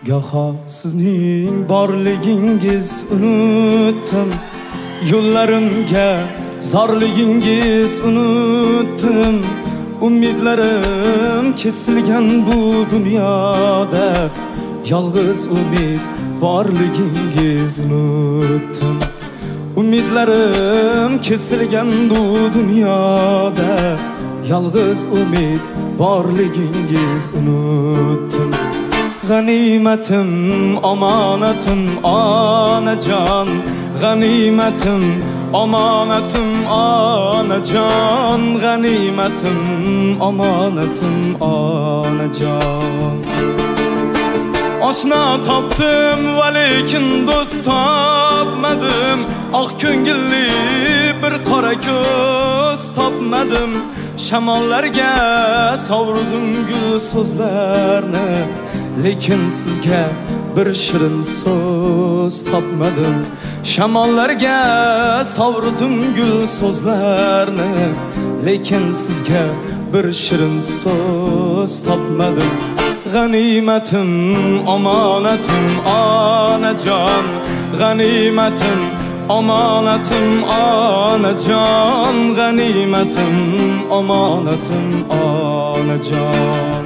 Goho sizning borligingiz unutdim, yo'llarimga zorligingiz unutdim. Umidlarim kesilgan bu dunyoda, yolg'iz umid borligingiz unutdim. Umidlarim kesilgan bu dunyoda, yolg'iz umid borligingiz unutdim. G'animatim, omonatim, onajon, g'animatim, omonatim, onajon, g'animatim, omonatim, onajon. Oshna topdim, lekin do'st topmadim. Oq ko'ngilli bir qora ko'z topmadim. Shamollarga sovurdim gul so'zlarni, lekin sizga bir shirin so'z topmadim. Shamollarga sovurdim gul so'zlarni, lekin sizga bir shirin so'z topmadim. G'animatim, omonatim, onajon, g'animatim, omonatim, onajon, g'animatim, omonatim, onajon.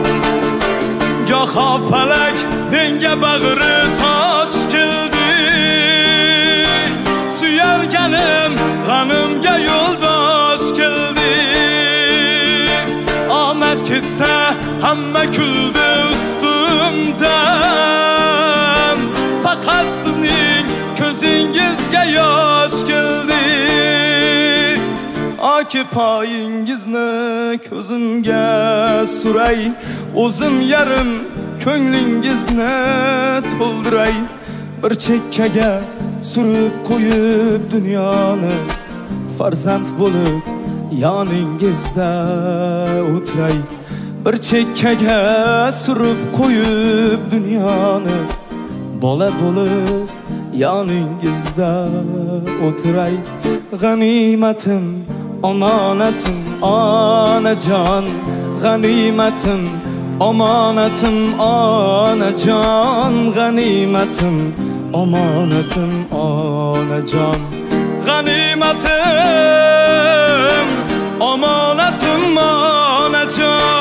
Goho falak menga bag'ri tosh keldi, suyalganim g'animga yo'ldosh keldi. Omad ketsa hamma kuldi ustimdan, faqat sizning ko'zingizga yosh keldi. Oki poyingizni ko'zimga suray, o'zim yarim ko'nglingizni to'ldiray. Bir chekkaga surib qo'yib dunyoni, farzand bo'lib yoningizda o'tiray. Bir chekkaga surib qo'yib dunyoni, bola bo'lib yoningizda o'tiray. G'animatim, omonatim, onajon, g'animatim, omonatim, onajon, g'animatim, omonatim, onajon. G'animatim, omonatim, onajon.